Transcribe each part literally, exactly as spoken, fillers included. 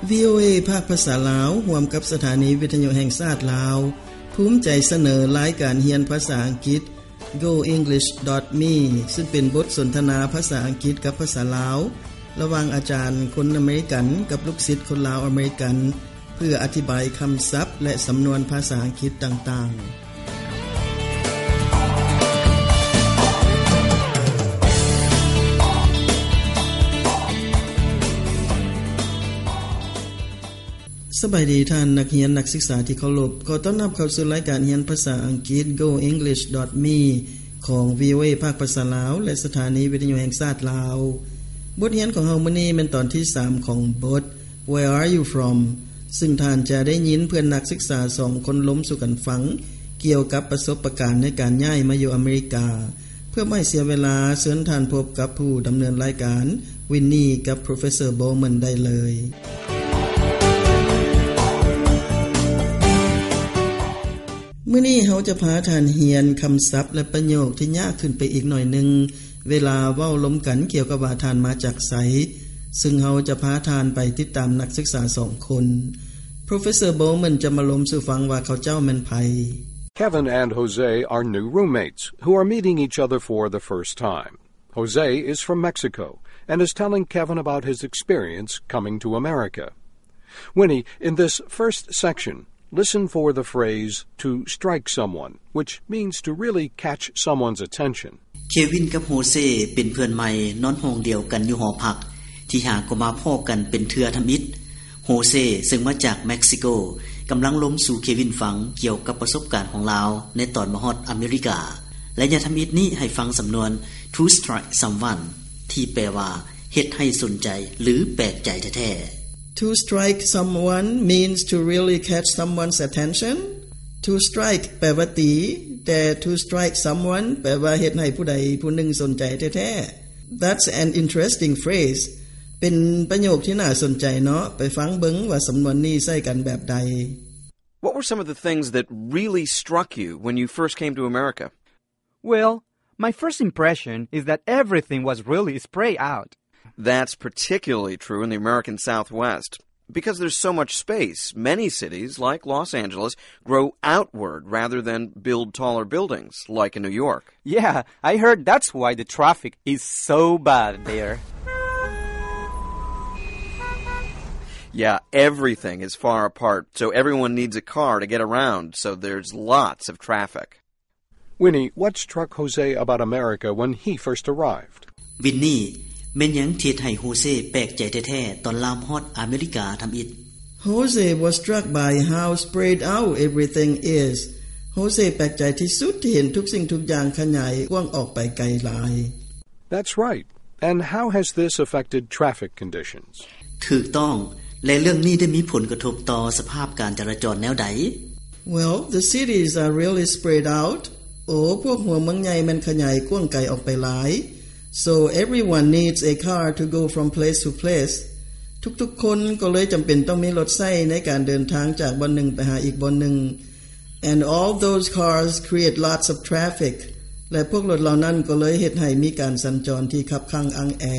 วี โอ เอ ภาคภาษาลาวร่วมกับสถานีวิทยุแห่งชาติลาวภูมิใจเสนอรายการเรียนภาษาอังกฤษ go english dot me ซึ่งเป็นบทสนทนาภาษาอังกฤษกับภาษาลาวระหว่างอาจารย์คนอเมริกันกับลูกศิษย์คนลาวอเมริกันเพื่ออธิบายคำศัพท์และสำนวนภาษาอังกฤษต่างๆสบายดีท่านนักเรียนนักศึกษาที่เคารพขอต้อนรับเข้าสู่รายการเรียนภาษาอังกฤษ go english dot me ของ วี โอ เอ ภาคภาษาลาวและสถานีวิทยุแห่งชาติลาวบทเรียนของเฮามื้อนี้เป็นตอนที่สามของบท Where are you from ซึ่งท่านจะได้ยินเพื่อนนักศึกษาสองคนล้มสู่กันฟังเกี่ยวกับประสบการณ์ในการย้ายมาอยู่อเมริกาเพื่อไม่เสียเวลาเชิญท่านพบกับผู้ดำเนินรายการวินนี่กับ Professor Bowman ได้เลยมื้อนี้เฮาจะพาท่านเรียนคำศัพท์และประโยคที่ยากขึ้นไปอีกหน่อยนึงเวลาเว้าล้มกันเกี่ยวกับว่าท่านมาจากไสซึ่งเฮาจะพาท่านไปติดตามนักศึกษาสองคน Professor Bowman จะมาล้มสู่ฟังว่าเขาเจ้าแม่นไผ Kevin and Jose are new roommates who are meeting each other for the first time. Jose is from Mexico and is telling Kevin about his experience coming to America. Winnie, in this first section,Listen for the phrase to strike someone, which means to really catch someone's attention. เควินกับโฮเซเป็นเพื่อนใหม่นอนห้องเดียวกันอยู่หอพักที่หาก็มาพ้อกันเป็นเทื่อทำอิฐโฮเซซึ่งมาจากเม็กซิโกกำลังล้มสู่เควินฟังเกี่ยวกับประสบการณ์ของลาวในตอนมาฮอดอเมริกาและอย่าทำอิฐนี้ให้ฟังสำนวน to strike someone ที่แปลว่าเฮ็ดให้สนใจหรือแปลกใจแท้ๆ To strike someone means to really catch someone's attention. To strike แปลว่าตีแต่ to strike someone แปลว่าเฮ็ดให้ผู้ใดผู้หนึ่งสนใจแท้ๆ That's an interesting phrase. เป็นประโยคที่น่าสนใจเนาะไปฟังเบิ่งว่าสำนวนนี้ใช้กันแบบใด What were some of the things that really struck you when you first came to America? Well, my first impression is that everything was really spread out.That's particularly true in the American Southwest. Because there's so much space, many cities, like Los Angeles, grow outward rather than build taller buildings, like in New York. Yeah, I heard that's why the traffic is so bad there. Yeah, everything is far apart, so everyone needs a car to get around, so there's lots of traffic. Winnie, what struck Jose about America when he first arrived? Winnieแม่นหยังที่ให้โฮเซแปลกใจแท้ๆตอนลามฮอดอเมริกาทำอิฐ Jose was struck by how spread out everything is. Jose แปลกใจที่สุดที่เห็นทุกสิ่งทุกอย่างขยายกว้างออกไปไกลหลาย That's right. And how has this affected traffic conditions? ถูกต้องและเรื่องนี้ได้มีผลกระทบต่อสภาพการจราจรแนวใด Well, the cities are really spread out. โอ้พวกหัวเมืองใหญ่มันขยายกว้างไกลออกไปหลายSo everyone needs a car to go from place to place ทุกๆคนก็เลยจำเป็นต้องมีรถไฟในการเดินทางจากบนหนึ่งไปหาอีกบนหนึ่ง And all those cars create lots of traffic และพวกรถเหล่านั้นก็เลยเฮ็ดให้มีการสัญจรที่คับคั่งอังแอ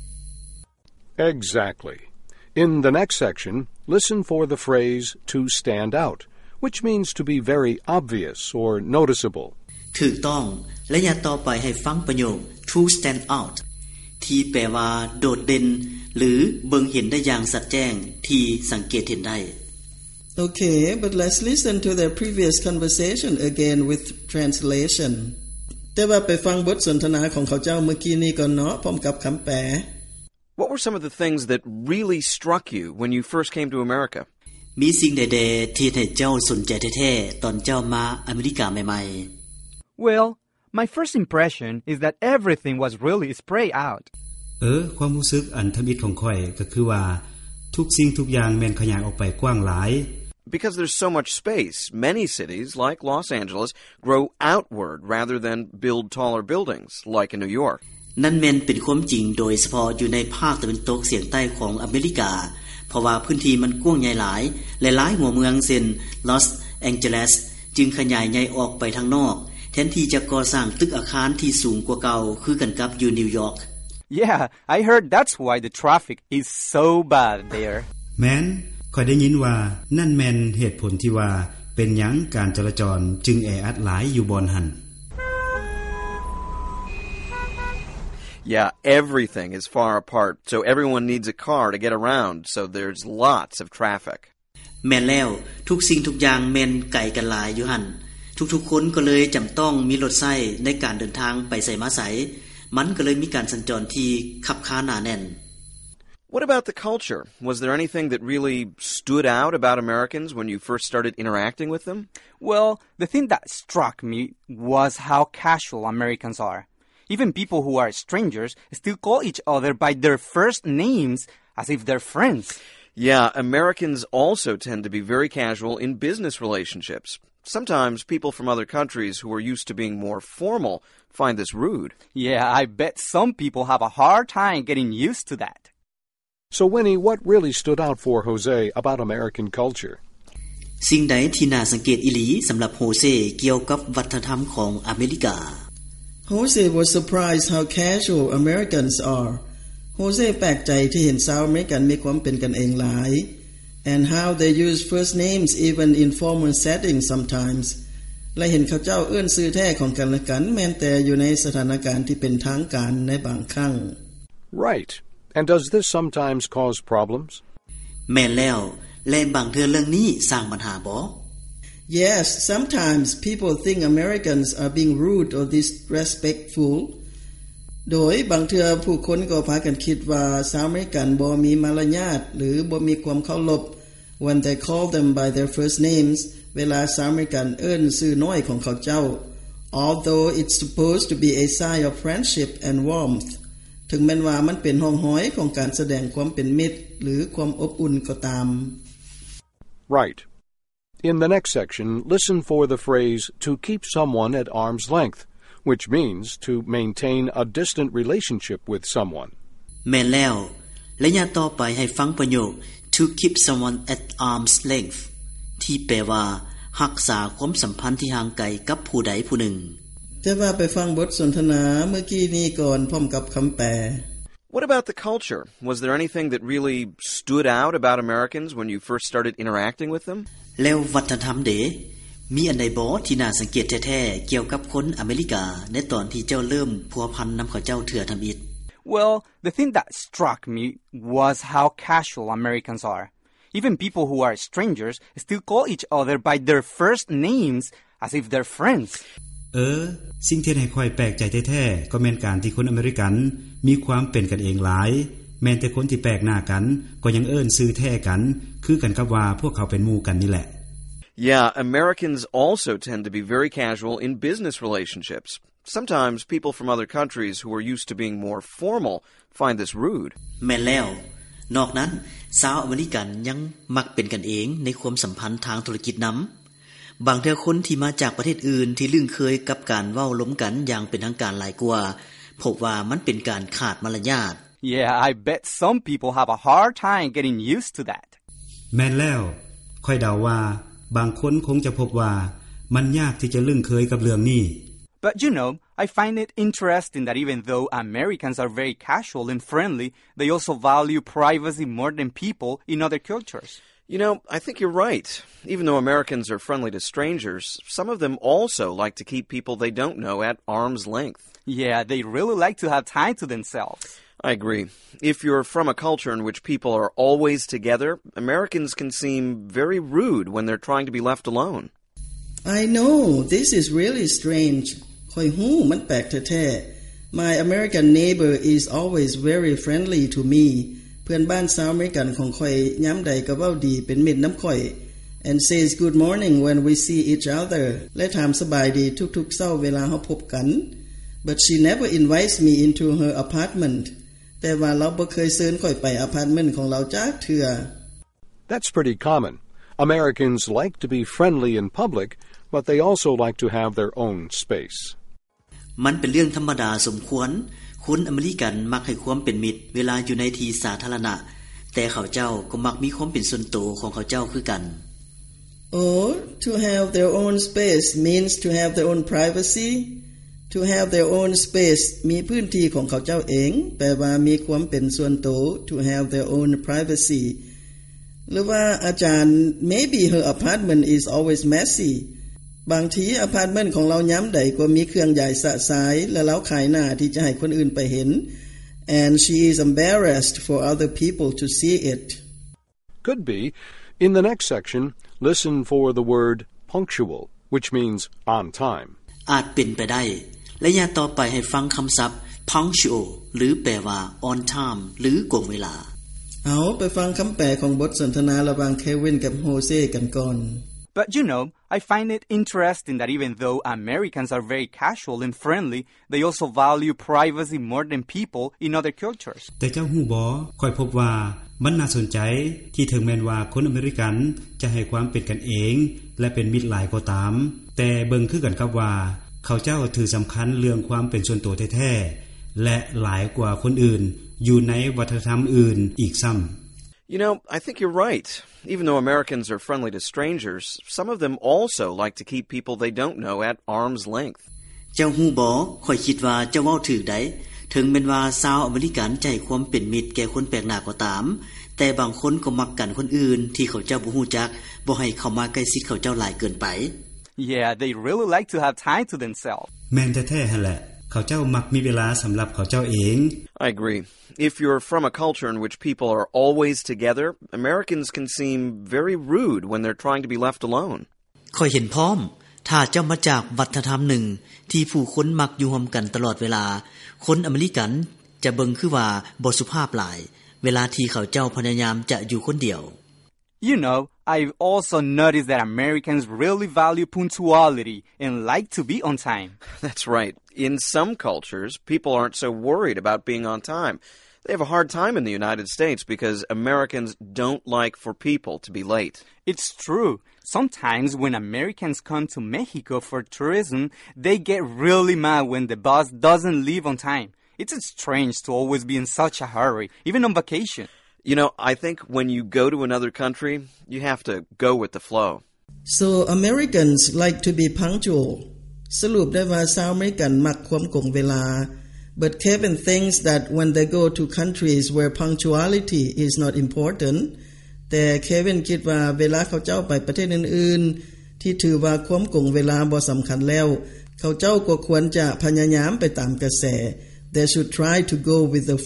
Exactly. In the next section, listen for the phrase to stand out, which means to be very obvious or noticeable. ถูกต้องและอย่าต่อไปให้ฟังประโยคto stand out ที่แปลว่าโดดเด่นหรือเบิ่งเห็นได้อย่างสัดแจ้งที่สังเกตเห็นได้ Okay, but let's listen to their previous conversation again with translation แต่ว่าไปฟังบทสนทนาของเขาเจ้าเมื่อกี้นี้ก่อนเนาะพร้อมกับคำแปล What were some of the things that really struck you when you first came to America? มีสิ่งใดๆที่ให้เจ้าสนใจแท้ๆตอนเจ้ามาอเมริกาใหม่ๆ Well, my first impression is that everything was really spread out. เออความรู้สึกอันทมิตของข้อยก็คือว่าทุกสิ่งทุกอย่างแม่นขยายออกไปกว้างหลาย Because there's so much space, many cities, like Los Angeles, grow outward rather than build taller buildings, like in New York. นั่นแม่นเป็นความจริงโดยเฉพาะอยู่ในภาคตะวันตกเฉียงใต้ของอเมริกาเพราะว่าพื้นที่มันกว้างใหญ่หลายและหลายหัวเมืองเช่น Los Angeles จึงขยายใหญ่ออกไปทางนอกแทนที่จะก่อสร้างตึกอาคารที่สูงกว่าเก่าคือกันกับอยู่นิวยอร์ก Yeah, I heard that's why the traffic is so bad there. แม้นค่อยได้ยินว่านั่นแม่นเหตุผลที่ว่าเป็นหยังการจราจรจึงแออัดหลายอยู่บอนหัน Yeah, everything is far apart, so everyone needs a car to get around, so there's lots of traffic. แม่นแล้วทุกสิ่งทุกอย่างแม่นไกลกันหลายอยู่หั่นทุกๆคนก็เลยจำต้องมีรถไส้ในการเดินทางไปไสมาไสมันก็เลยมีการสัญจรที่คับค้าหนาแน่น What about the culture? Was there anything that really stood out about Americans when you first started interacting with them? Well, the thing that struck me was how casual Americans are. Even people who are strangers still call each other by their first names as if they're friends. Yeah, Americans also tend to be very casual in business relationships. Sometimes people from other countries who are used to being more formal find this rude. Yeah, I bet some people have a hard time getting used to that. So, Winnie, what really stood out for Jose about American culture? สิ่งใดที่น่าสังเกตอีหลีสำหรับโฮเซเกี่ยวกับวัฒนธรรมของอเมริกา Jose was surprised how casual Americans are. Jose แปลกใจที่เห็นชาวอเมริกันมีความเป็นกันเองหลาย and how they use first names even in formal settings sometimes. และเห็นเขาเจ้าเอื้อนชื่อแท้ของกันและกันแม้แต่อยู่ในสถานการณ์ที่เป็นทางการในบางครั้ง Right. And does this sometimes cause problems? แม่นแล้วและบางเทื่อเรื่องนี้สร้างปัญหาบ่ Yes, sometimes people think Americans are being rude or disrespectful. โดยบางเทื่อผู้คนก็พากันคิดว่าชาวอเมริกันบ่มีมารยาทหรือบ่มีความเคารพ when they call them by their first names เวลาชาวอเมริกันเอิ้นชื่อน้อยของเขาเจ้า although it's supposed to be a sign of friendship and warmth ถึงแม้ว่ามันเป็นห้องห้อยของการแสดงความเป็นมิตรหรือความอบอุ่นก็ตาม Right. In the next section, listen for the phrase to keep someone at arm's length, which means to maintain a distant relationship with someone. แม่นแล้วระยะต่อไปให้ฟังประโยค to keep someone at arm's length ที่แปลว่ารักษาความสัมพันธ์ที่ห่างไกลกับผู้ใดผู้หนึ่งแต่ว่าไปฟังบทสนทนาเมื่อกี้นี้ก่อนพร้อมกับคำแปล What about the culture? Was there anything that really stood out about Americans when you first started interacting with them? แล้ววัฒนธรรมเดมีอันใดบ่ที่น่าสังเกตแท้ๆเกี่ยวกับคนอเมริกาในตอนที่เจ้าเริ่มพัวพันนำเขาเจ้าเถื่อทำอิฐ Well, the thing that struck me was how casual Americans are. Even people who are strangers still call each other by their first names as if they're friends. เออสิ่งที่ให้ค่อยแปลกใจแท้ๆก็แม่นการที่คนอเมริกันมีความเป็นกันเองหลายแม้แต่คนที่แปลกหน้ากันก็ยังเอิ้นชื่อแท้กันคือกันกับว่าพวกเขาเป็นหมู่กันนี่แหละ Yeah, Americans also tend to be very casual in business relationships. Sometimes people from other countries who are used to being more formal find this rude. แม่นแล้วนอกนั้นชาวอเมริกันยังมักเป็นกันเองในความสัมพันธ์ทางธุรกิจนำบางเทื่อคนที่มาจากประเทศอื่นที่ลึ่งเคยกับการเว้าล้มกันอย่างเป็นทางการหลายกว่าพบว่ามันเป็นการขาดมารยาท Yeah, I bet some people have a hard time getting used to that. แม่นแล้วค่อยเดาว่าบางคนคงจะพบว่ามันยากที่จะลึ่งเคยกับเรื่องนี้ But you know, I find it interesting that even though Americans are very casual and friendly, they also value privacy more than people in other cultures. You know, I think you're right. Even though Americans are friendly to strangers, some of them also like to keep people they don't know at arm's length. Yeah, they really like to have time to themselves. I agree. If you're from a culture in which people are always together, Americans can seem very rude when they're trying to be left alone. I know, this is really strange. ค่อยฮู้มันแปลกแท้ๆ My American neighbor is always very friendly to me. เพื่อนบ้านชาวอเมริกันของค่อยยามใดก็เว้าดีเป็นมิตรนำค่อย and says good morning when we see each other และถามสบายดีทุกๆเช้าเวลาเฮาพบกัน But she never invites me into her apartment. แต่ว่าเราบ่เคยเชิญค่อยไปอพาร์ตเมนต์ของเราจักเทื่อ That's pretty common. Americans like to be friendly in public, but they also like to have their own space. มันเป็นเรื่องธรรมดาสมควรคนอเมริกันมักให้ความเป็นมิตรเวลาอยู่ในที่สาธารณะแต่เขาเจ้าก็มักมีความเป็นส่วนตัวของเขาเจ้าคือกัน Oh, to have their own space means to have their own privacy.To have their own space มีพื้นที่ของเขาเจ้าเองแปลว่ามีความเป็นส่วนตัว To have their own privacy หรือว่าอาจารย์ maybe her apartment is always messy บางทีอพาร์ตเมนต์ของเราย้ำใดก็มีเครื่องใหญ่สะสายและเราขายหน้าที่จะให้คนอื่นไปเห็น and she is embarrassed for other people to see it. Could be. In the next section, listen for the word punctual, which means on time. อาจเป็นไปได้และอย่าต่อไปให้ฟังคำศัพท์ punctual หรือแปลว่า on time หรือโกงเวลาเอาไปฟังคำแปลของบทสนทนาระหว่างเควินกับโฮเซกันก่อน But you know, I find it interesting that even though Americans are very casual and friendly, they also value privacy more than people in other cultures. แต่เจ้าฮู้บ่ค่อยพบว่ามันน่าสนใจที่ถึงแม้นว่าคนอเมริกันจะให้ความเป็นกันเองและเป็นมิตรหลายก็ตามแต่เบิ่งคือกันกับว่าเขาเจ้าถือสำคัญเรื่องความเป็นส่วนตัวแท้ๆและหลายกว่าคนอื่นอยู่ในวัฒนธรรมอื่นอีกซ้ำ You know, I think you're right. Even though Americans are friendly to strangers, some of them also like to keep people they don't know at arm's length. เจ้าฮู้บ่ข้อยคิดว่าเจ้าเว้าถูกได้ถึงแม้นว่าชาวอเมริกันจะให้ความเป็นมิตรแก่คนแปลกหน้าก็ตามแต่บางคนก็มักกันคนอื่นที่เขาเจ้าบ่ฮู้จักบ่ให้เข้ามาใกล้ชิดเขาเจ้าหลายเกินไป Yeah, they really like to have time to themselves. แม่นแท้ๆหั่นแหละเขาเจ้ามักมีเวลาสำหรับเขาเจ้าเอง I agree. If you're from a culture in which people are always together, Americans can seem very rude when they're trying to be left alone. ข้อยเห็นพร้อมถ้าเจ้ามาจากวัฒนธรรมหนึ่งที่ผู้คนมักอยู่ร่วมกันตลอดเวลาคนอเมริกันจะเบิ่งคือว่าบ่สุภาพหลายเวลาที่เขาเจ้าพยายามจะอยู่คนเดียว You know, I've also noticed that Americans really value punctuality and like to be on time. That's right. In some cultures, people aren't so worried about being on time. They have a hard time in the United States because Americans don't like for people to be late. It's true. Sometimes when Americans come to Mexico for tourism, they get really mad when the bus doesn't leave on time. It's strange to always be in such a hurry, even on vacation.You know, I think when you go to another country, you have to go with the flow. So Americans like to be punctual. สรุปได้ว่าชาวอเมริกันมักความโกงเวลา But Kevin thinks that when they go to countries where punctuality is not important, แต่ Kevin คิดว่าเวลาเขาเจ้าไปประเทศอื่นๆที่ถือว่าความโกงเวลาบ่สำคัญแล้วเขาเจ้าก็ควรจะพยายามไปตามกระแส They should try to go with the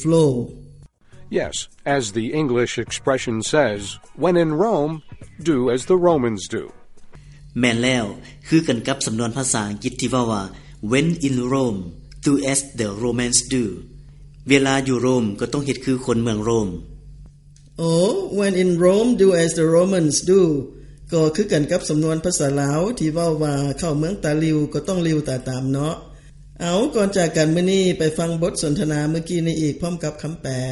flow.Yes, as the English expression says, when in Rome, do as the Romans do. แม่นแล้วคือกันกับสำนวนภาษาอังกฤษที่ว่าว่า when in Rome, do as the Romans do. เวลาอยู่โรมก็ต้องเฮ็ดคือคนเมืองโรม Oh, when in Rome, do as the Romans do. ก็คือกันกับสำนวนภาษาลาวที่ว่าว่าเข้าเมืองตาลิวก็ต้องลิวตาตามเนาะเอาก่อนจากกันมื้อนี้ไปฟังบทสนทนาเมื่อกี้นี้อีกพร้อมกับคำแปล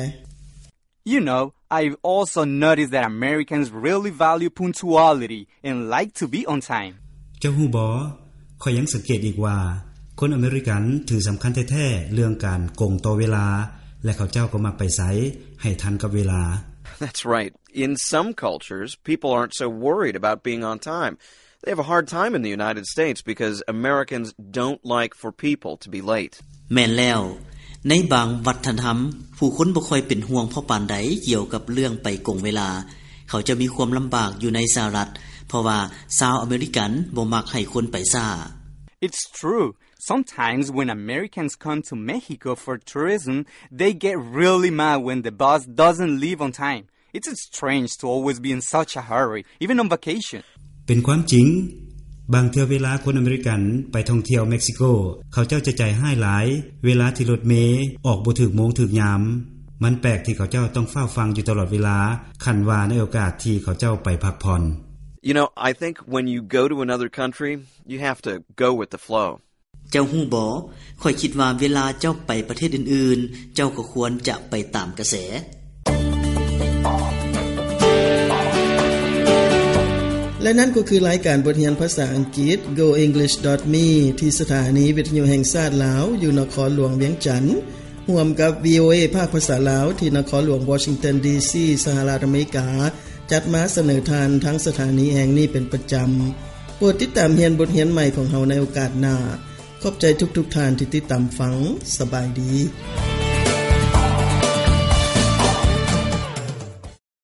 You know, I've also noticed that Americans really value punctuality and like to be on time. เจ้าฮู้บ่ข้อยยังสังเกตอีกว่าคนอเมริกันถือสำคัญแท้ๆเรื่องการโกงต่อเวลาและเขาเจ้าก็มักไปไสให้ทันกับเวลา That's right. In some cultures, people aren't so worried about being on time. They have a hard time in the United States because Americans don't like for people to be late. แม่นแล้วในบางวัฒนธรรมผู้คนบ่ค่อยเป็นห่วงเพราะปานใดเกี่ยวกับเรื่องไปกงเวลาเขาจะมีความลำบากอยู่ในสหรัฐเพราะว่าชาวอเมริกันบ่มักให้คนไปช้า It's true. Sometimes when Americans come to Mexico for tourism, they get really mad when the bus doesn't leave on time. It's strange to always be in such a hurry, even on vacation. เป็นความจริงบางเทื่อเวลาคนอเมริกันไปท่องเที่ยวเม็กซิโกเขาเจ้าจะใจห้ายหลายเวลาที่รถเมล์ออกบ่ถึกโมงถึกยามมันแปลกที่เขาเจ้าต้องเฝ้าฟังอยู่ตลอดเวลาคันว่าในโอกาสที่เขาเจ้าไปพักผ่อน You know, I think when you go to another country, you have to go with the flow. เจ้าฮู้บ่ข้อยคิดว่าเวลาเจ้าไปประเทศอื่นๆเจ้าก็ควรจะไปตามกระแสและนั่นก็คือรายการบทเรียนภาษาอังกฤษ go english dot me ที่สถานีวิทยุแห่งชาติลาวอยู่นครหลวงเวียงจันทน์ร่วมกับ วี โอ เอ ภาคภาษาลาวที่นครหลวงวอชิงตันดีซีสหรัฐอเมริกาจัดมาเสนอทานทั้งสถานีแห่งนี้เป็นประจำโปรดติดตามเรียนบทเรียนใหม่ของเฮาในโอกาสหน้าขอบใจทุกๆทท่านที่ติดตามฟังสบายดี